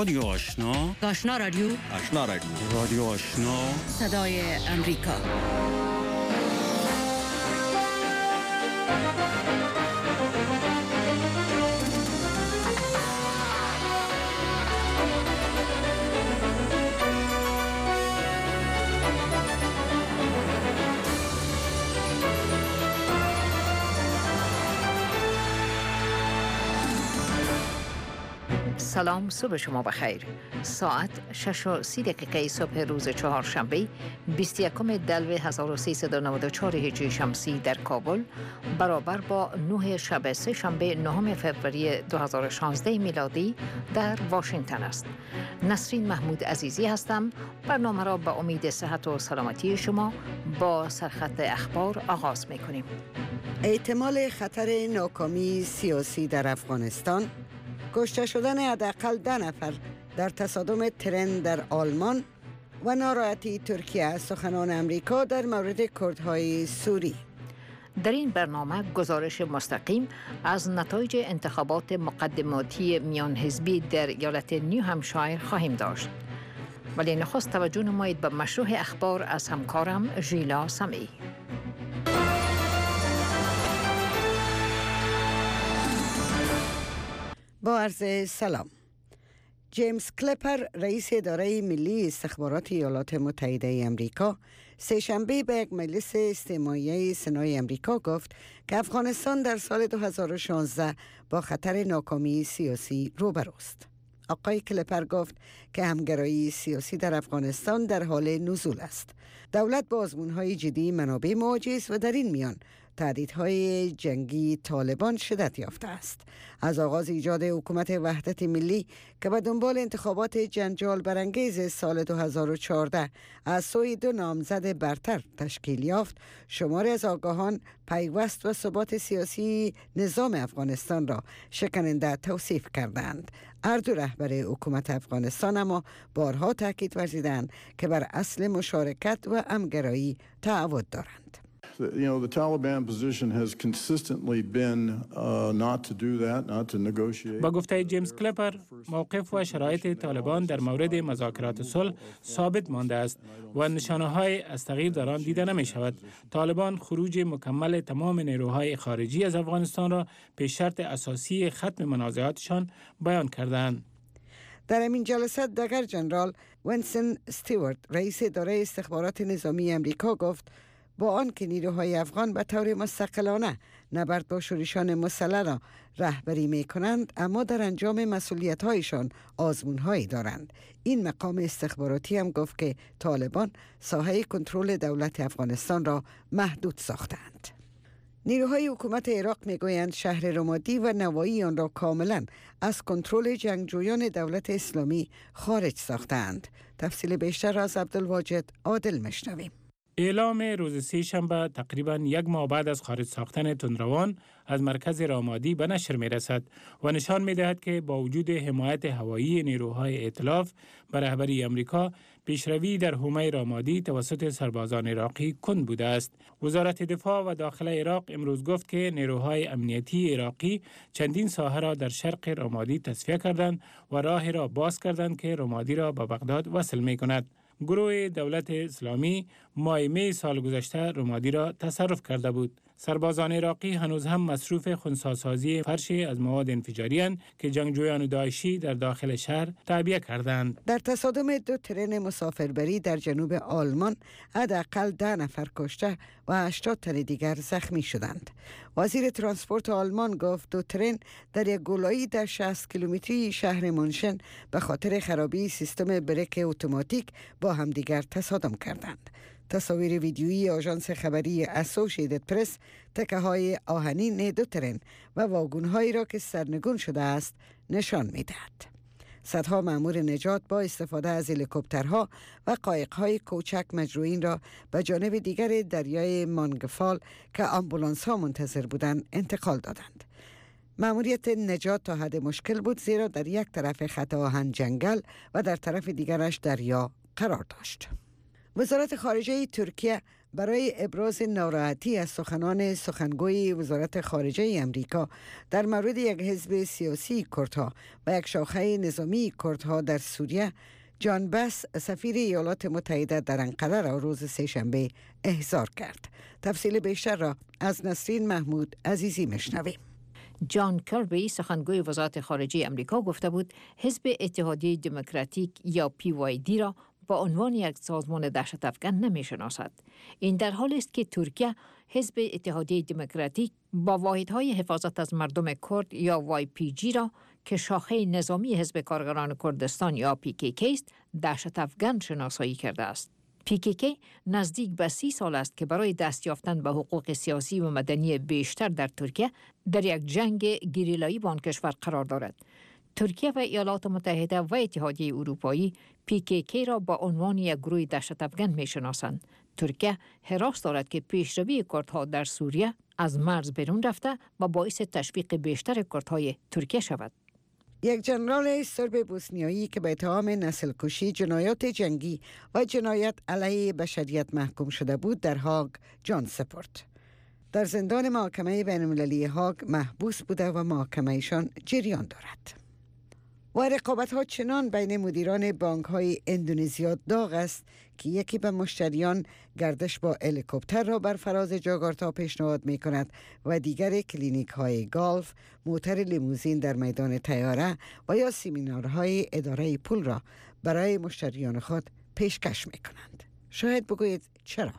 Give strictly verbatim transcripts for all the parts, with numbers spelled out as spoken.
رادیو آشنا، آشنا رادیو، آشنا رادیو، رادیو آشنا، صدای امریکا. سلام، صبح شما بخیر. ساعت شش و سی دقیقه صبح روز چهارشنبه بیست و یکم دلو هزار و سیصد و نود و چهار هجری شمسی در کابل برابر با نه شب سه شنبه نهم فوریه دو هزار و شانزده میلادی در واشنگتن است. نسرین محمود عزیزی هستم. برنامه را به امید صحت و سلامتی شما با سرخط اخبار آغاز می‌کنیم. احتمال خطر ناکامی سیاسی در افغانستان، کشته شدن حداقل ده نفر در تصادم ترن در آلمان و ناراحتی ترکیه از سخنان امریکا در مورد کردهای سوری. در این برنامه گزارش مستقیم از نتایج انتخابات مقدماتی میان حزبی در ایالت نیو همشایر خواهیم داشت. ولی نخست توجه نمایید به مشروع اخبار از همکارم ژیلا سمعی. با عرض سلام. جیمز کلپر، رئیس اداره ملی استخبارات ایالات متحده امریکا، سه شنبه به یک مجلس استماعی سنای امریکا گفت که افغانستان در سال دو هزار و شانزده با خطر ناکامی سیاسی روبروست. آقای کلپر گفت که همگرایی سیاسی در افغانستان در حال نزول است. دولت با آزمون‌های جدی منابع مواجه است و در این میان تهدیدهای جنگی طالبان شدت یافته است. از آغاز ایجاد حکومت وحدت ملی که به دنبال انتخابات جنجال برانگیز سال دو هزار و چهارده از سوی دو نامزد برتر تشکیل یافت، شماری از آگاهان پیوست و ثبات سیاسی نظام افغانستان را شکننده توصیف کردند. هر دو رهبر حکومت افغانستان اما بارها تاکید ورزیدند که بر اصل مشارکت و همگرایی تعهد دارند. You know, the Taliban position has consistently been uh, not to do that, not to negotiate. با گفته جیمز کلپر، موقف و شرایط طالبان در مورد مذاکرات صلح ثابت مانده است و نشانه‌های از تغییر در آن دیده نمی شود. طالبان خروج مکمل تمام نیروهای خارجی از افغانستان را پیش شرط اساسی ختم منازعاتشان بیان کردند. در همین جلسه دگر جنرال وینسن استیوارت، رئیس اداره استخبارات نظامی امریکا گفت با آن که نیروهای افغان به طور مستقلانه نبرد با شورشان مسلح را رهبری می کنند، اما در انجام مسئولیت‌هایشان آزمون‌هایی دارند. این مقام استخباراتی هم گفت که طالبان ساحه کنترل دولت افغانستان را محدود ساختند. نیروهای حکومت عراق میگویند شهر رمادی و نواحی آن را کاملا از کنترل جنگجویان دولت اسلامی خارج ساختند. تفصیل بیشتر از عبدالواجد عادل میشنویم. اعلام روز سه شنبه تقریباً یک ماه بعد از خارج ساختن تندروان از مرکز رامادی به نشر می رسد و نشان می دهد که با وجود حمایت هوایی نیروهای ائتلاف به رهبری امریکا، پیشروی در حومه رامادی توسط سربازان عراقی کند بوده است. وزارت دفاع و داخله عراق امروز گفت که نیروهای امنیتی عراقی چندین ساحه را در شرق رامادی تصفیه کردند و راه را باز کردند که رامادی را به بغداد وصل می کند. گروه دولت اسلامی ماه می سال گذشته رمادی را تصرف کرده بود. سربازان عراقی هنوز هم مصروف خنثی‌سازی فرشی از مواد انفجاری اند که جنگجویان داعشی در داخل شهر تعبیه کردند. در تصادم دو ترن مسافربری در جنوب آلمان حداقل ده نفر کشته و هشتاد تن دیگر زخمی شدند. وزیر ترانسپورت آلمان گفت دو ترن در یک گولایی در شصت کیلومتری شهر منشن به خاطر خرابی سیستم بریک اتوماتیک با همدیگر تصادم کردند. تصاویر ویدیویی آژانس خبری اسوسییتد پرس تکه های آهنین دو ترن و واگن هایی را که سرنگون شده است نشان می دهد. صدها مأمور نجات با استفاده از هلیکوپترها و قایق‌های کوچک مجروحین را به جانب دیگر دریای مانگفال که آمبولانس ها منتظر بودند انتقال دادند. مأموریت نجات تا حد مشکل بود، زیرا در یک طرف خط آهن جنگل و در طرف دیگرش دریا قرار داشت. وزارت خارجه ترکیه برای ابراز ناراحتی از سخنان سخنگوی وزارت خارجه امریکا در مورد یک حزب سیاسی کردها و یک شاخه نظامی کردها در سوریه، جان بس سفیر ایالات متحده در انقره را روز سه‌شنبه احضار کرد. تفصیل بیشتر را از نسرین محمود عزیزی میشنویم. جان کربی سخنگوی وزارت خارجه امریکا گفته بود حزب اتحادیه دموکراتیک یا پی وای دی را با عنوان یک سازمان دهشت افکن نمی شناسد. این در حالی است که ترکیه حزب اتحادیه دموکراتیک با واحدهای حفاظت از مردم کرد یا وای پی جی را که شاخه نظامی حزب کارگران کردستان یا پی کی کی است دهشت افکن شناسایی کرده است. پی کی کی نزدیک به سی سال است که برای دست یافتن به حقوق سیاسی و مدنی بیشتر در ترکیه در یک جنگ گریلایی با آن کشور قرار دارد. ترکیه و ایالات متحده و اتحادیه اروپایی پی کی کی را با عنوان یک گروه دهشت افکن می‌شناسند. ترکیه حراس دارد که پیشروی کردها در سوریه از مرز بیرون رفته و باعث تشویق بیشتر کردهای ترکیه شود. یک جنرال سرب بوسنیایی که به اتهام نسل کشی، جنایات جنگی و جنایت علیه بشریت محکوم شده بود در هاگ جان سپرد. در زندان محکمه بین‌المللی هاگ محبوس بوده و محاکمه‌شان جریان دارد. و رقابت ها چنان بین مدیران بانک های اندونزیا داغ است که یکی به مشتریان گردش با هلیکوپتر را بر فراز جاکارتا پیشنهاد می کند و دیگر کلینیک های گالف، موتر لیموزین در میدان طیاره و یا سمینارهای اداره پول را برای مشتریان خود پیشکش می کنند. شاید بگویید چرا؟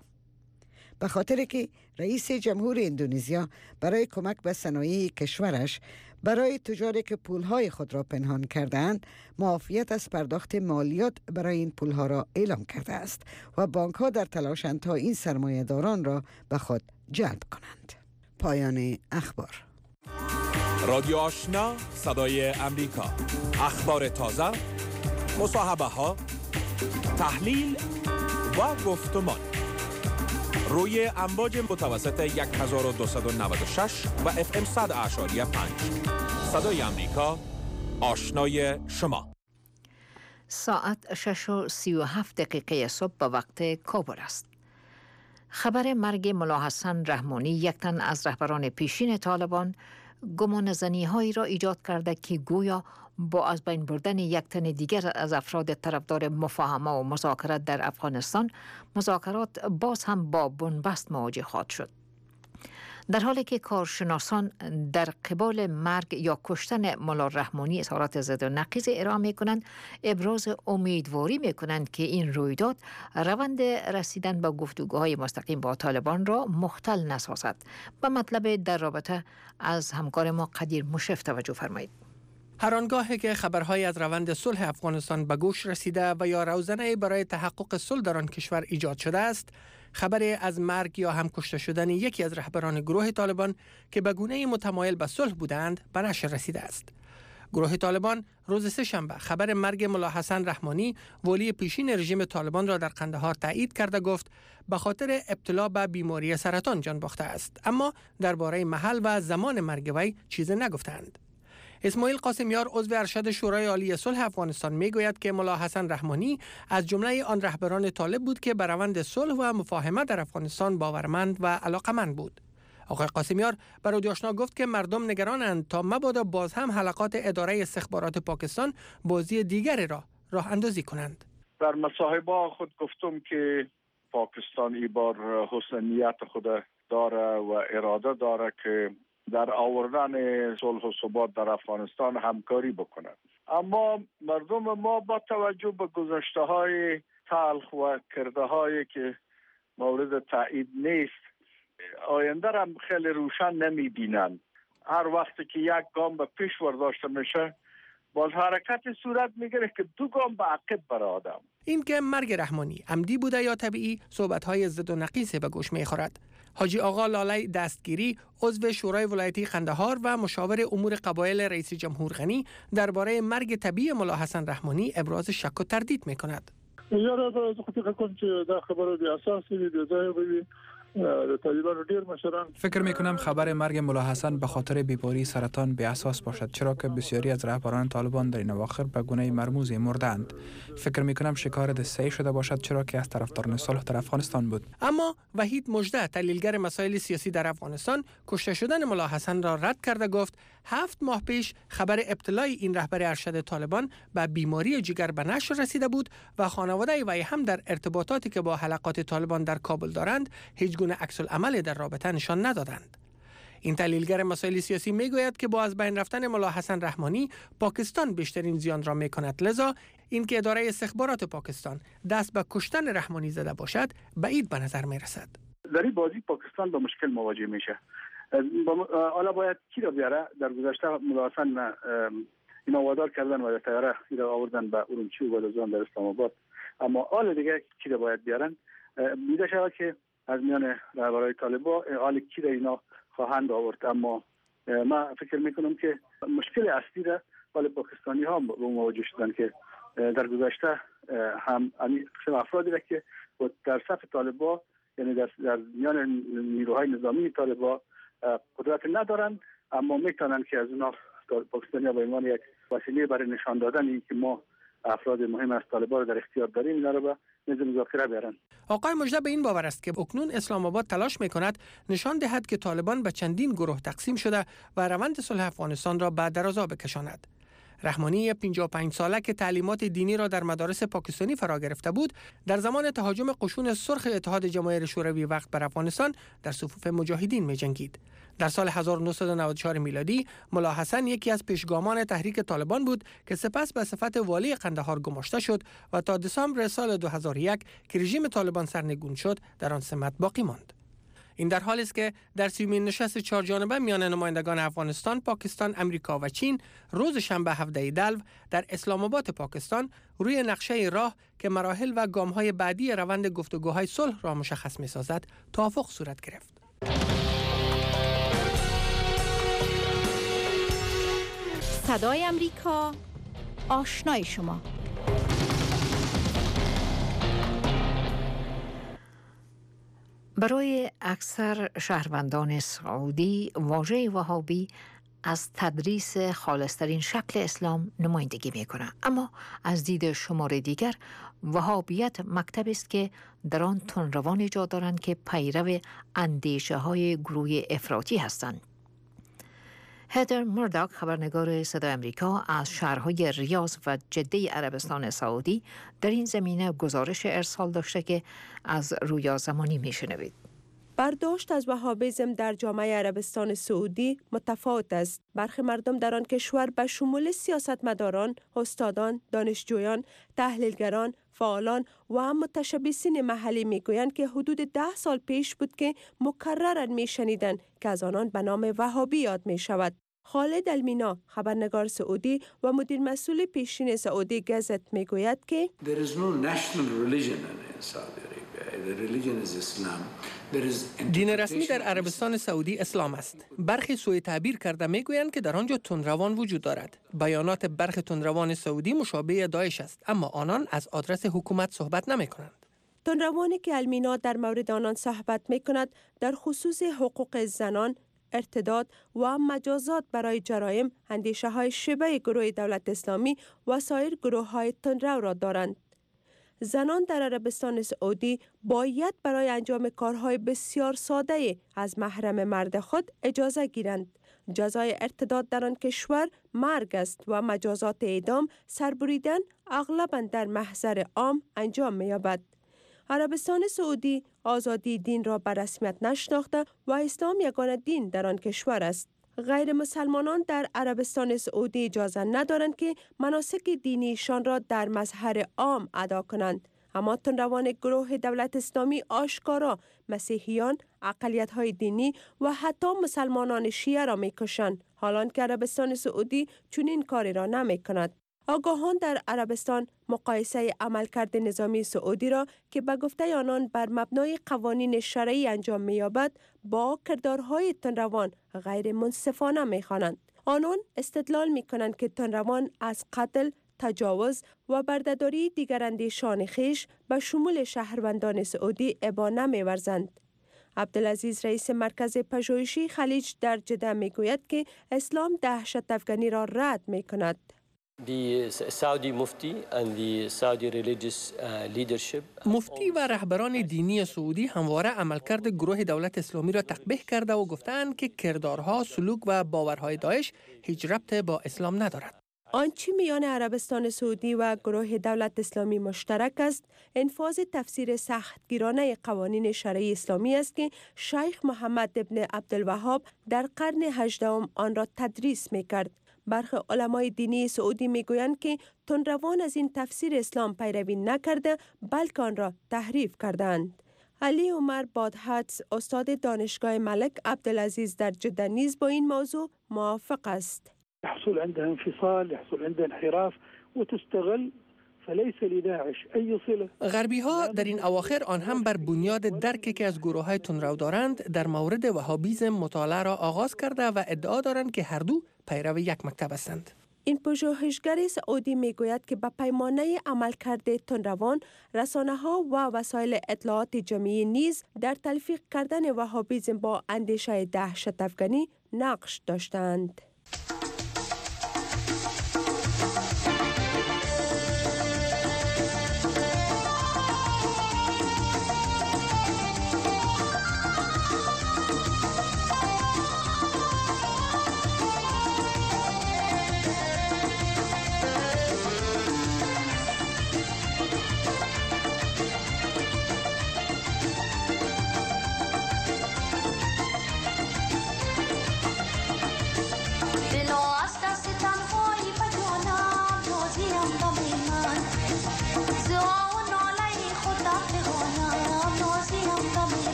به خاطر که رئیس جمهور اندونزیا برای کمک به صنایع کشورش برای تجاری که پولهای خود را پنهان کردند، معافیت از پرداخت مالیات برای این پولها را اعلام کرده است و بانک‌ها در تلاشند تا این سرمایه‌داران را به خود جلب کنند. پایان اخبار. رادیو آشنا، صدای امریکا. اخبار تازه، مصاحبه ها، تحلیل و گفتمان روی امواج متوسط هزار و دویست و نود و شش و اف ام صد اشاری پنج. صدای امریکا، آشنای شما. ساعت شش و سی و هفت دقیقه صبح به وقت کابل است. خبر مرگ ملا حسن رحمانی، یک تن از رهبران پیشین طالبان، گمان زنی هایی را ایجاد کرده که گویا با از بین بردن یک تن دیگر از افراد طرفدار مفاهمه و مذاکرات در افغانستان، مذاکرات باز هم با بنبست مواجه خواهد شد. در حالی که کارشناسان در قبال مرگ یا کشتن ملا رحمانی اظهارات ضد و نقیض ارائه می‌کنند، ابراز امیدواری می‌کنند که این رویداد روند رسیدن به گفتگوهای مستقیم با طالبان را مختل نسازد. به مطلب در رابطه از همکار ما قدیر مشرف توجه فرمایید. هر آنگاهی که خبرهای از روند صلح افغانستان به گوش رسیده و یا روزنه برای تحقق صلح در آن کشور ایجاد شده است، خبری از مرگ یا هم کشته شدن یکی از رهبران گروه طالبان که به گونه متمایل به صلح بودند به نشر رسیده است. گروه طالبان روز سه‌شنبه خبر مرگ ملا حسن رحمانی، والی پیشین رژیم طالبان را در قندهار تایید کرده گفت به خاطر ابتلا به بیماری سرطان جان باخته است، اما درباره محل و زمان مرگ وی چیزی نگفتند. اسماعیل قاسمیار عضو ارشد شورای عالی صلح افغانستان میگوید که ملا حسن رحمانی از جمله آن رهبران طالب بود که بر روند صلح و مفاهمه در افغانستان باورمند و علاقمند بود. آقای قاسمیار بر رادیو آشنا گفت که مردم نگرانند تا مبادا باز هم حلقات اداره استخبارات پاکستان بازی دیگری را راه اندازی کنند. در مصاحبه خود گفتم که پاکستان ای بار حسن نیت خود داره و اراده داره که در آوردن صلح و ثبات در افغانستان همکاری بکنند. اما مردم ما با توجه به گذشته های تلخ و کرده هایی که مورد تایید نیست، آینده را خیلی روشن نمی بینند. هر وقتی که یک گام به پیش برداشته میشه، باز حرکت صورت میگیره که دو گام به عقب بر آدم. این که مرگ رحمانی عمدی بوده یا طبیعی، صحبت‌های ضد و نقیض به گوش می‌خورد. حاجی آقا لاله دستگیری، عضو شورای ولایتی قندهار و مشاور امور قبایل رئیس جمهور غنی، درباره مرگ طبیعی ملا حسن رحمانی ابراز شک و تردید می‌کند. یاره از حقیقت کن که در خبر بی اساس بی ځای وي طالبان ډیر مشران فکر میکنم خبر مرگ ملا حسن به خاطر بیماری سرطان بی اساس باشد، چرا که بسیاری از رهبران طالبان در این اواخر به گونه مرموزی مردند. فکر میکنم شکار دسته شده باشد، چرا که از طرفداران صلح در افغانستان بود. اما وحید مژده، تحلیلگر مسائل سیاسی در افغانستان، کشته شدن ملا حسن را رد کرده گفت هفت ماه پیش خبر ابتلای این رهبر ارشد طالبان به بیماری جگر به نشر رسیده بود و خانواده وی هم در ارتباطاتی که با حلقات طالبان در کابل دارند هیچ گونه عکس العمل در رابطه نشان ندادند. این تحلیلگر مسائل سیاسی میگوید که با از بین رفتن ملا حسن رحمانی پاکستان بیشترین زیان را میکند، لذا اینکه اداره استخبارات پاکستان دست به کشتن رحمانی زده باشد بعید به نظر میرسد. در این بازی پاکستان با مشکل مواجه میشه. حالا باید کی را بیاره؟ در گذشته ملا حسن اینا وادار کردن و تیاره اینا آوردن به ارومچی و بلوزان در اسلام آباد، اما حال دیگه کی را باید بیارن؟ میده شود که از میان رهبران طالبان حال کی را اینا خواهند آورد، اما من فکر میکنم که مشکل اصلی را حال پاکستانی ها با مواجه شدن که در گذشته هم قسم افرادی را که در صف طالبان، یعنی در, در میان نیروهای نظامی طالبان قدرت ندارند، اما میتونن که از اونا پاکستانی ها به عنوان یک وسیله برای نشان دادن این که ما افراد مهم از طالبان رو در اختیار داریم اینا رو به میز مذاکره بیارن. آقای مژده به این باور است که اکنون اسلام آباد تلاش میکند نشان دهد که طالبان به چندین گروه تقسیم شده و روند صلح افغانستان را به درازا بکشاند. رحمانی پنجاه و پنج ساله که تعلیمات دینی را در مدارس پاکستانی فرا گرفته بود، در زمان تهاجم قشون سرخ اتحاد جماهیر شوروی وقت بر افغانستان در صفوف مجاهدین می‌جنگید. در سال هزار و نهصد و نود و چهار میلادی ملا حسن یکی از پیشگامان تحریک طالبان بود که سپس به صفت والی قندهار گماشته شد و تا دسامبر سال دو هزار و یک که رژیم طالبان سرنگون شد در آن سمت باقی ماند. این در حالی است که در سیومین نشست چهار جانبه میان نمایندگان افغانستان، پاکستان، امریکا و چین روز شنبه هفده دلو در اسلام آباد پاکستان روی نقشه راه که مراحل و گام‌های بعدی روند گفتگوهای صلح را مشخص می‌سازد توافق صورت گرفت. صدای امریکا، آشنای شما. برای اکثر شهروندان سعودی واژه وهابی از تدریس خالصترین شکل اسلام نمایندگی می‌کند، اما از دید شمار دیگر وهابیت مکتبی است که در آن تندروان ایجاد دارند که پیرو اندیشه‌های گروه افراطی هستند. هدر مرداک، خبرنگار صدای امریکا از شهرهای ریاض و جده عربستان سعودی، در این زمینه گزارش ارسال داشته که از رویا زمانی میشنوید. برداشت از وهابیسم در جامعه عربستان سعودی متفاوت است. برخی مردم در آن کشور به شمول سیاستمداران، استادان، دانشجویان، تحلیلگران، فعالان و هم متشبثین محلی میگویند که حدود ده سال پیش بود که مکرراً میشنیدند که از آنان به نام وهابی یاد می شود. خالد المینا، خبرنگار سعودی و مدیر مسئول پیشین سعودی گزت میگوید که There is no national religion in Saudi Arabia. The religion is Islam. دین رسمی در عربستان سعودی اسلام است. برخی سوء تعبیر کرده میگویند که در آنجا تندروان وجود دارد. بیانات برخی تندروان سعودی مشابه داعش است، اما آنان از آدرس حکومت صحبت نمی کنند. تندروانی که المینا در مورد آنان صحبت می کند در خصوص حقوق زنان، ارتداد و مجازات برای جرایم، اندیشه های شبه گروه دولت اسلامی و سایر گروه های تندرو را دارند. زنان در عربستان سعودی باید برای انجام کارهای بسیار ساده از محرم مرد خود اجازه گیرند. جزای ارتداد در آن کشور مرگ است و مجازات اعدام، سربریدن اغلباً در محضر عام انجام می‌یابد. عربستان سعودی آزادی دین را به رسمیت نشناخته و اسلام یگانه دین در آن کشور است. غیر مسلمانان در عربستان سعودی اجازه ندارند که مناسک دینیشان را در مظهر عام ادا کنند، اما تندروان گروه دولت اسلامی آشکارا مسیحیان، اقلیت‌های دینی و حتی مسلمانان شیعه را می‌کشند، حالان که عربستان سعودی چنین کاری را نمی‌کند. آگاهان در عربستان مقایسه عملکرد نظامی سعودی را که به گفته آنان بر مبنای قوانین شرعی انجام می‌یابد با کردارهای تندروان غیر منصفانه می‌خوانند. آنان استدلال می‌کنند که تندروان از قتل، تجاوز و بردهداری دیگر اندیشان خویش به شمول شهروندان سعودی ابا نمی‌ورزند. عبدالعزیز رئیس مرکز پژوهشی خلیج در جده می گوید که اسلام دهشت افغانی را رد می کند. The Saudi Mufti and the Saudi religious uh, leadership. مفتی و رهبران دینی سعودی همواره عملکرد گروه دولت اسلامی را تقبیح کرده و گفتند که کردارها، سلوک و باورهای داعش هیچ ربط با اسلام ندارد. آنچه میان عربستان سعودی و گروه دولت اسلامی مشترک است، انفاذ تفسیر سختگیرانه قوانین شرعی اسلامی است که شیخ محمد ابن عبدالوهاب در قرن هجدهم آن را تدریس میکرد. برخی علمای دینی سعودی میگویند که تندروان از این تفسیر اسلام پیروی نکرده بلکه آن را تحریف کردند. علی عمر بادحدس استاد دانشگاه ملک عبدالعزیز در جده نیز با این موضوع موافق است. يحصل عندها انفصال، يحصل عندها انحراف وتستغل فليس لداعش أي صلة. غربی ها در این اواخر آن هم بر بنیاد درکی که از گروه های تندرو دارند در مورد وهابیزم مطالعه را آغاز کرده و ادعا دارند که هر دو پیرو یک مکتب هستند. این پژوهشگر سعودی میگوید که به پیمانه عملکرد تندروان، رسانه‌ها و وسایل اطلاعات جمعی نیز در تلفیق کردن وهابیزم با اندیشه دهشت افغانی نقش داشتند.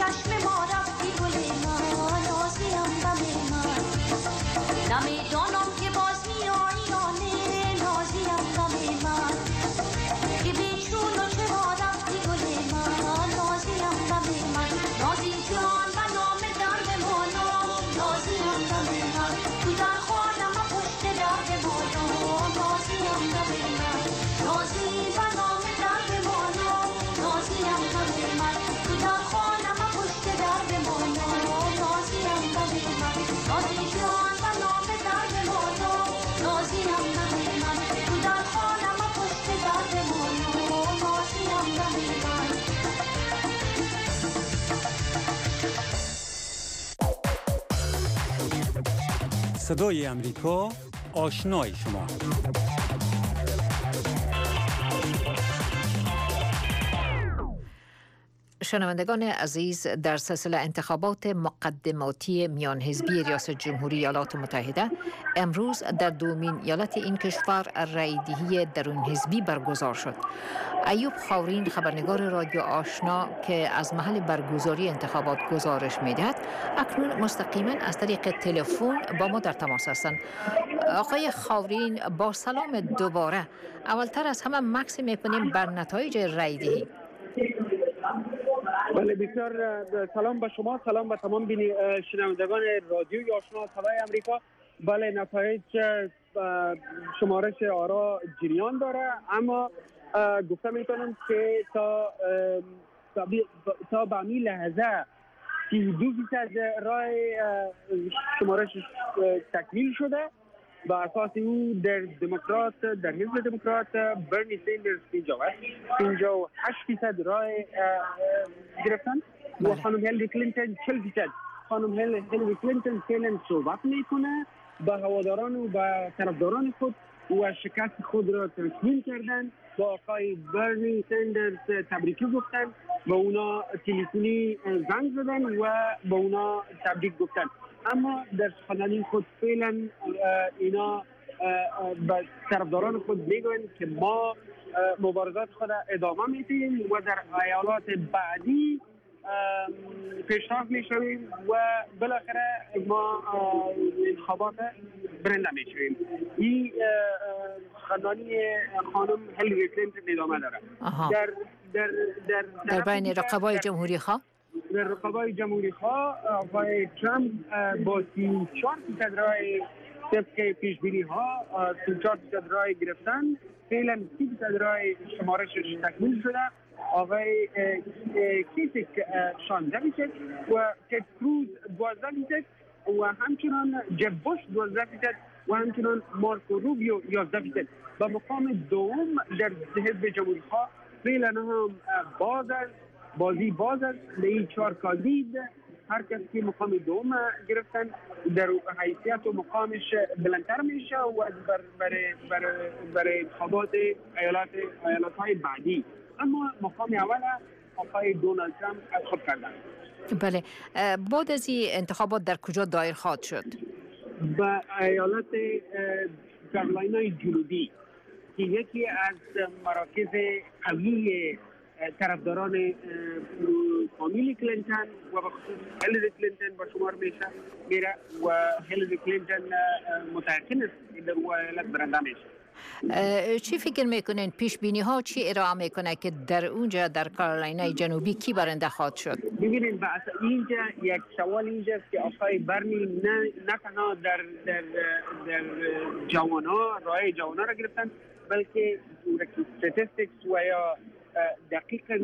چشم ما رفتی گل من نازیم غم من نمیدانم که باز میایی یا نه نازیم غم من که بیچون و چرا رفتی گل من نازیم غم من نازی جان و نام درد مانا نازیم غم من تو در خانم پشت درد مانا نازیم غم من نازی و نام درد مانا نازیم غم من تو در خانم پشت درد مانا نازیم غم من نازی جان و نام درد مانا نازیم غم من تو در خانم پشت درد مانا نازیم غم من صدای امریکا آشنای شما. شنوندگان عزیز، در سلسله انتخابات مقدماتی میان حزبی ریاست جمهوری ایالات متحده امروز در دومین ایالت این کشور رأی‌دهی درون حزبی برگزار شد. ایوب خاورین، خبرنگار رادیو آشنا که از محل برگزاری انتخابات گزارش می‌دهد، اکنون مستقیما از طریق تلفن با ما در تماس هستند. آقای خاورین، با سلام دوباره. اولتر از همه مکس می‌کنیم بر نتایج رأی‌دهی. بله، بسیار سلام به شما، سلام به تمام شنوندگان رادیوی آشنا صدای امریکا. بله، نتایج شمارش آرا جریان داره، اما گفته میتونم که تا تا به همین لحظه سی و دو فیصد رای شمارش تکمیل شده. با اساس او در دموکرات در حزب دموکرات برنی سندرز پنجاه و هشت فیصد رای گرفتن و خانم هیلاری کلینتون چهل فیصد. خانم هیلاری کلینتون فعلا صحبت میکنه با هواداران و با طرفداران خود و شکست خود را تسلیم کردن. با آقای برنی سندرز تبریک گفتن، با اونا تلفنی زنگ زدن و با اونا تبریک گفتن. اما در سخنرانی خود فعلا اینا به طرفداران خود میگوین که ما مبارزات خود ادامه میدیم و در ایالات بعدی پیشرفت میشویم و بالاخره ما انتخابات برنده میشویم. این سخنرانی خانم هیلاری کلینتون ادامه داره. در در در در بین رقبای جمهوری خواه در رقبای جمهوری خواه آقای ترامپ با سی و چهار فیصد رای طبق پیش بینی ها سی و چهار فیصد رای گرفتن. فعلا سی فیصد رای شمارشش تکمیل شده. آقای کیسیک شانزده فیصد و تد کروز دوازده فیصد و همچنان جب بوش دوازده فیصد و همچنان مارکو روبیو یازده فیصد. با مقام دوم در حزب جمهوری خواه فعلا هم باز است، بازی باز است. این چهار کاندید هر کس که مقام دوم گرفتن در حیثیت و مقامش بلندتر میشه و بر برای برای برای انتخابات ایالات ایالات های بعدی. اما مقام اول آقای دونالد ترامپ انتخاب کردن. بله، بعد از این انتخابات در کجا دایر خواهد شد؟ با ایالات کارولینای جنوبی که یکی از مراکز قوی طرفداران فامیل کلینتون و بخصوص هیلاری کلینتون به شمار میشه میره و هیلاری کلینتون متأکد است در ایالت برنده میشه. چی فکر میکنین؟ پیش بینی ها چی ارائه میکنه که در اونجا در کارولینای جنوبی کی برنده خواهد شد؟ ببینید اینجا یک سوال اینجاست که آقای برنی نه نه تنها در در در جوانا رای جوانا را گرفتن، بلکه استاتستیکس و یا دقیقاً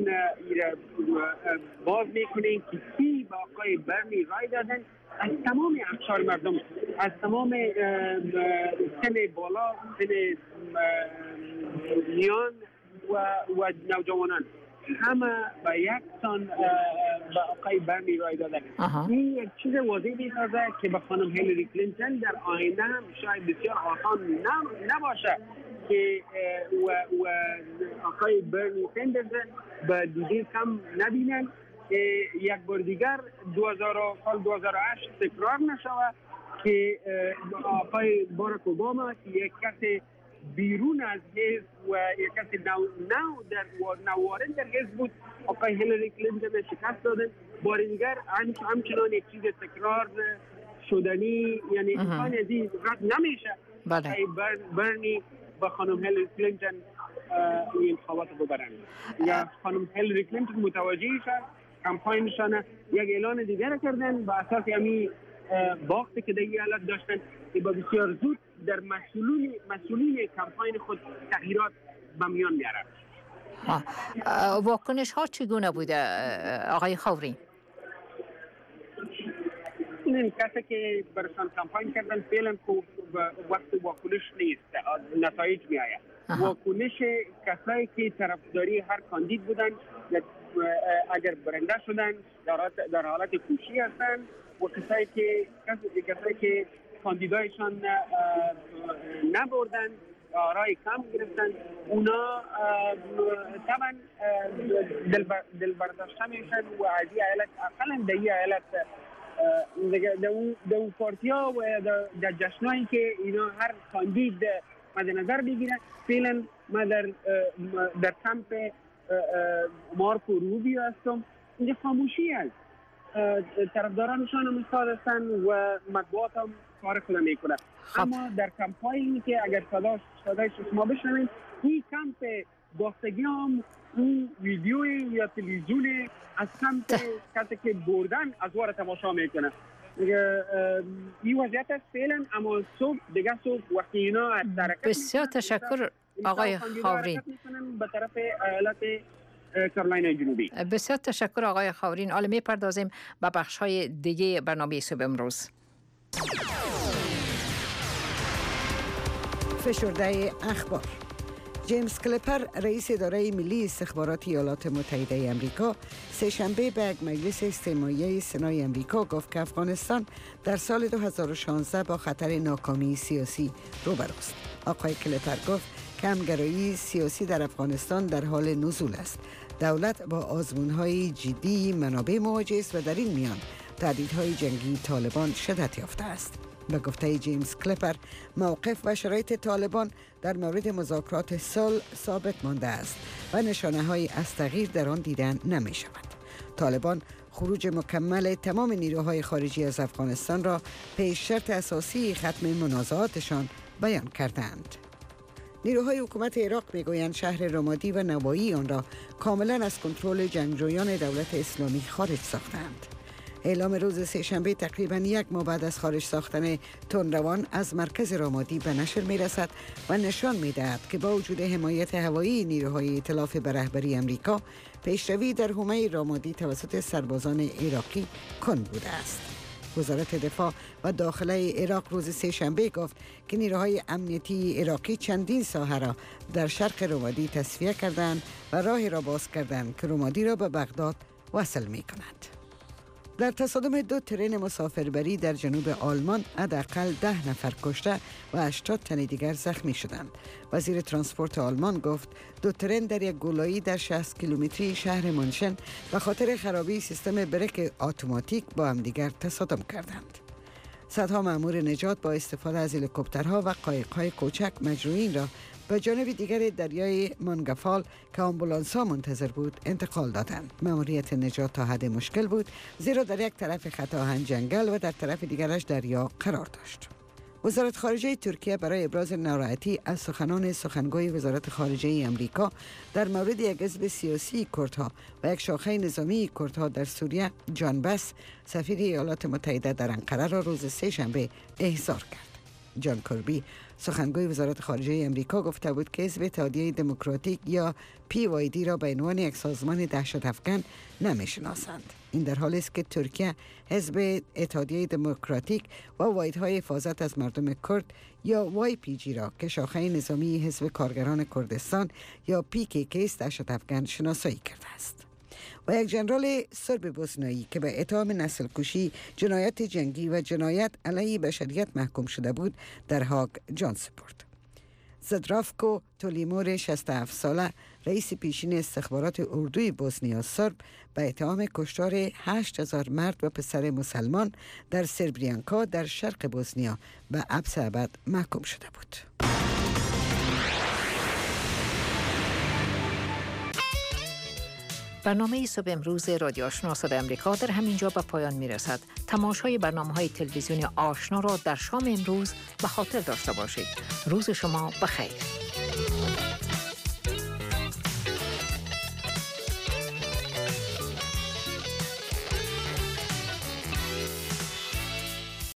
باز میکنین که کی با آقای برنی رای دادن از تمام اقشار مردم، از تمام سن بالا، سن میان و و نوجوانان، همه با یک سان با آقای برنی رای دادن. این یک چیز واضح می‌سازه که به خانم هیلاری کلینتون در آینده هم شاید بسیار آسان نباشه که و و آقای برنی سندرز به دیده کم نبینن. یک بار دیگر دو هزار سال دو هزار و هشت تکرار نشود که آقای باراک اوباما که یک کس بیرون از حزب و یک کسی نو نو در نوارد در حزب بود. آقای هیلاری کلینتون شکست دادن. بار دیگر همچنان یک چیز تکرار شدنی، یعنی امکان از این رد نمیشه. بله. برنی با خانم هیلاری کلینتون این انتخابات رو ببرن یا خانم هیلاری کلینتون متوجه شد کمپاینشان یک اعلان دیگر کردن با اساس همین باختی که در این ایالت داشتن که با بسیار زود در مسئولین مسئولین کمپاین خود تغییرات به میان بیارن. واکنش ها چگونه بوده آقای خاورین؟ این کسی که برشان کمپاین کردن فعلا وقت واکنش نیست، نتایج می آید. واکنش کسایی که طرفداری هر کاندید بودن اگر برنده شدن در حالت کوشی هستن و کسایی که کسایی که کاندیدایشان نبردن آرای کم گرفتن اونا طبعا دل برداشته میشن و از این ایالت اقلا در این ایالت در اون پارتی ها و در جشنهایی که اینا هر کاندید مد نظر بگیرن. فعلا من در در کمپ مارکو روبیو هستم. اینجا خاموشی است، طرفدارانشان هم ایستاد هستن و مطبوعات هم کار خود میکنه. اما در کمپاینی که اگر صداش صدای شما بشنوین این کمپ باختگی هم اون ویدیوی یا تلویزیون از کمپ کسی که بردن از وار تماشا میکنه. این وضعیت است فعلا. اما صبح دیگه صبح وقتی اینا از درکت بسیار تشکر آقای خاورین به طرف ایالت کارولینای جنوبی. بسیار تشکر آقای خاورین. حالا میپردازیم به بخش های دیگه برنامه صبح امروز. فشرده اخبار. جیمز کلپر رئیس اداره ملی استخبارات ایالات متحده آمریکا سه‌شنبه به یک مجلس استماعی سنای آمریکا گفت که افغانستان در سال دو هزار و شانزده با خطر ناکامی سیاسی روبروست. آقای کلپر گفت که همگرایی سیاسی در افغانستان در حال نزول است. دولت با آزمون‌های جدی منابع مواجه است و در این میان تهدیدهای جنگی طالبان شدت یافته است. به گفته جیمز کلپر موقف و شرایط طالبان در مورد مذاکرات صلح ثابت مانده است و نشانه‌هایی از تغییر در آن دیدن نمی شود. طالبان خروج مکمل تمام نیروهای خارجی از افغانستان را پیش شرط اساسی ختم منازعاتشان بیان کردند. نیروهای حکومت عراق میگویند شهر رمادی و نواحی آن را کاملا از کنترل جنگجویان دولت اسلامی خارج ساختند. اعلام روز سه‌شنبه تقریباً یک ماه بعد از خارج ساختن تندروان از مرکز رامادی به نشر می رسد و نشان می دهد که با وجود حمایت هوایی نیروهای ائتلاف به رهبری امریکا پیشروی در حومه رامادی توسط سربازان عراقی کند بوده است. وزارت دفاع و داخله عراق روز سه‌شنبه گفت که نیروهای امنیتی عراقی چندین ساحه را در شرق رامادی تصفیه کردند و راه را باز کردند که رامادی را به بغداد وصل می کند. در تصادم دو ترن مسافربری در جنوب آلمان حداقل ده نفر کشته و هشتاد تن دیگر زخمی شدند. وزیر ترانسپورت آلمان گفت دو ترن در یک گولایی در شصت کیلومتری شهر منشن به خاطر خرابی سیستم بریک اتوماتیک با هم دیگر تصادم کردند. صدها مأمور نجات با استفاده از هلیکوپترها و قایق‌های کوچک مجروحین را به جانب دیگر دریای مانگفال که آمبولانس‌ها منتظر بود انتقال دادند. مأموریت نجات تا حد مشکل بود زیرا در یک طرف خط آهن جنگل و در طرف دیگرش دریا قرار داشت. وزارت خارجه ترکیه برای ابراز ناراحتی از سخنان سخنگوی وزارت خارجه آمریکا در مورد یک حزب سیاسی کردها و یک شاخه نظامی کردها در سوریه جان بس سفیر ایالات متحده در انقره را روز سه‌شنبه احضار کرد. جان کربی سخنگوی وزارت خارجه امریکا گفته بود که حزب اتحادیه دموکراتیک یا پی وای دی را به عنوان یک سازمان دهشت افکن نمی‌شناسند. این در حالی است که ترکیه حزب اتحادیه دموکراتیک و واحدهای حفاظت از مردم کرد یا وای پی جی را که شاخه نظامی حزب کارگران کردستان یا پی کی کی است دهشت افکن شناسایی کرده است. و یک ژنرال سرب بوسنایی که به اتهام نسل کشی، جنایت جنگی و جنایت علیه بشریت محکوم شده بود در هاگ جان سپرد. زدرافکو تولیمور شصت و هفت ساله رئیس پیشین استخبارات اردوی بوسنیا سرب به اتهام کشتار هشت هزار مرد و پسر مسلمان در سربریانکا در شرق بوسنیا به حبس ابد محکوم شده بود. برنامه صبح امروز رادیو آشنا صدای امریکا در همینجا به پایان می رسد. تماشای برنامه‌های تلویزیونی آشنا را در شام امروز به خاطر داشته باشید. روز شما بخیر.